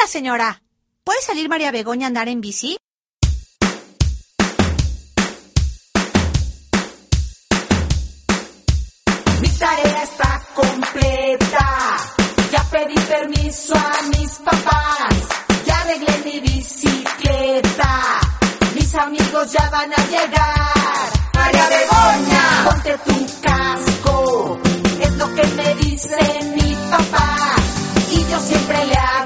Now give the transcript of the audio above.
señora. ¿Puede salir María Begoña a andar en bici? Mi tarea está completa. Ya pedí permiso a mis papás. Ya arreglé mi bicicleta. Mis amigos ya van a llegar. María Begoña, ponte tu casco. Es lo que me dice mi papá. Y yo siempre le hago